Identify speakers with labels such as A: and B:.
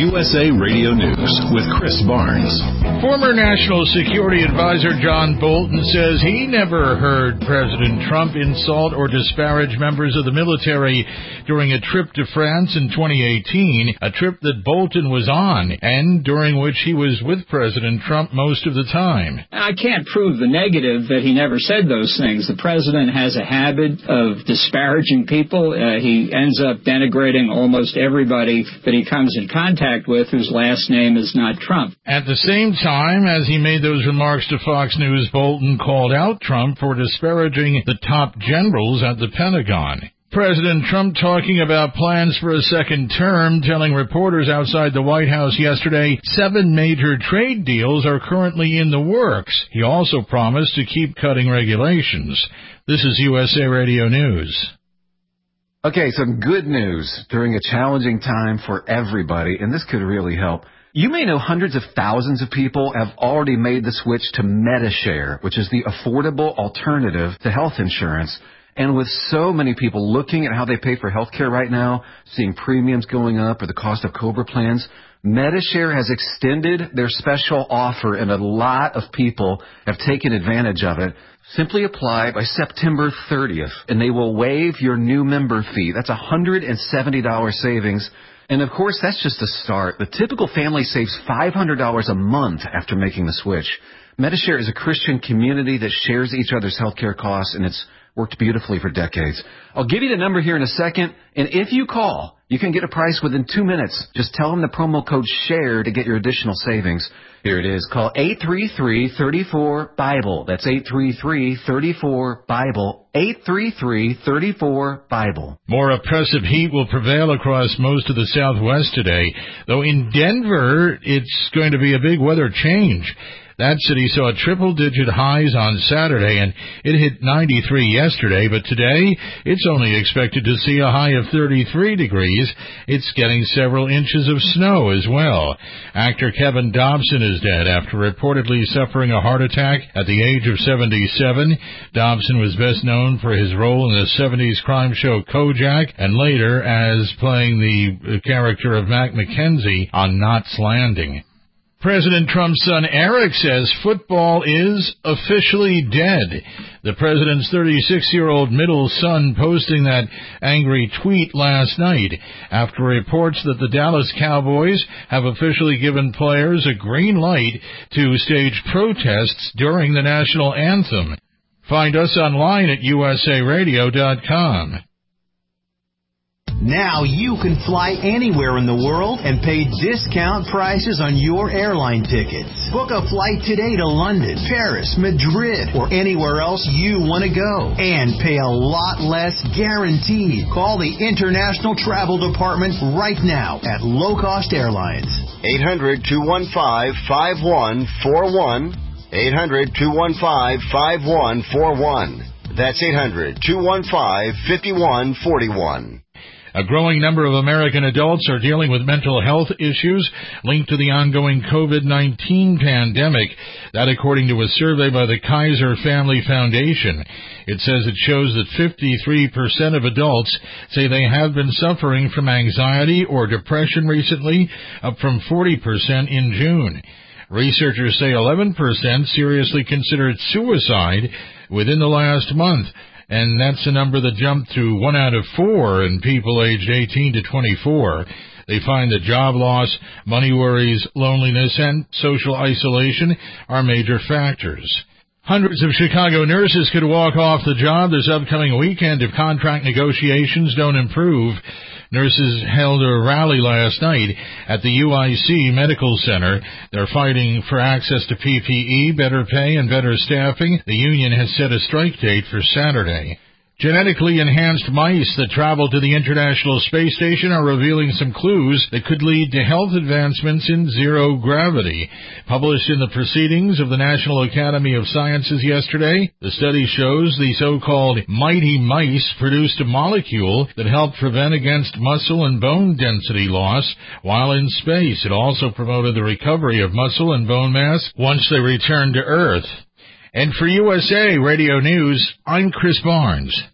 A: USA Radio News with Chris Barnes.
B: Former National Security Advisor John Bolton says he never heard President Trump insult or disparage members of the military during a trip to France in 2018, a trip that Bolton was on, and during which he was with President Trump most of the time.
C: I can't prove the negative that he never said those things. The president has a habit of disparaging people. He ends up denigrating almost everybody that he comes in contact with whose last name is not Trump.
B: At the same time, as he made those remarks to Fox News, Bolton called out Trump for disparaging the top generals at the Pentagon. President Trump talking about plans for a second term, telling reporters outside the White House yesterday 7 major trade deals are currently in the works. He also promised to keep cutting regulations. This is USA Radio News.
D: Okay, some good news during a challenging time for everybody, and this could really help. You may know hundreds of thousands of people have already made the switch to Medi-Share, which is the affordable alternative to health insurance. And with so many people looking at how they pay for health care right now, seeing premiums going up or the cost of COBRA plans, Medi-Share has extended their special offer, and a lot of people have taken advantage of it. Simply apply by September 30th, and they will waive your new member fee. That's $170 savings. And, of course, that's just the start. The typical family saves $500 a month after making the switch. Medi-Share is a Christian community that shares each other's health care costs, and it's worked beautifully for decades. I'll give you the number here in a second, and if you call, you can get a price within 2 minutes. Just tell them the promo code SHARE to get your additional savings. Here it is. Call 833-34-BIBLE. That's 833-34-BIBLE. 833-34-BIBLE.
B: More oppressive heat will prevail across most of the Southwest today, though in Denver, it's going to be a big weather change. That city saw triple-digit highs on Saturday, and it hit 93 yesterday, but today it's only expected to see a high of 33 degrees. It's getting several inches of snow as well. Actor Kevin Dobson is dead after reportedly suffering a heart attack at the age of 77. Dobson was best known for his role in the 70s crime show Kojak, and later as playing the character of Mac McKenzie on Knots Landing. President Trump's son Eric says football is officially dead. The president's 36-year-old middle son posting that angry tweet last night after reports that the Dallas Cowboys have officially given players a green light to stage protests during the national anthem. Find us online at usaradio.com.
E: Now you can fly anywhere in the world and pay discount prices on your airline tickets. Book a flight today to London, Paris, Madrid, or anywhere else you want to go. And pay a lot less guaranteed. Call the International Travel Department right now at Low Cost Airlines.
F: 800-215-5141. 800-215-5141. That's 800-215-5141.
B: A growing number of American adults are dealing with mental health issues linked to the ongoing COVID-19 pandemic. That according to a survey by the Kaiser Family Foundation. It says it shows that 53% of adults say they have been suffering from anxiety or depression recently, up from 40% in June. Researchers say 11% seriously considered suicide within the last month. And that's a number that jumped to 1 out of 4 in people aged 18 to 24. They find that job loss, money worries, loneliness, and social isolation are major factors. Hundreds of Chicago nurses could walk off the job this upcoming weekend if contract negotiations don't improve. Nurses held a rally last night at the UIC Medical Center. They're fighting for access to PPE, better pay, and better staffing. The union has set a strike date for Saturday. Genetically enhanced mice that travel to the International Space Station are revealing some clues that could lead to health advancements in zero gravity. Published in the Proceedings of the National Academy of Sciences yesterday, the study shows the so-called mighty mice produced a molecule that helped prevent against muscle and bone density loss while in space. It also promoted the recovery of muscle and bone mass once they returned to Earth. And for USA Radio News, I'm Chris Barnes.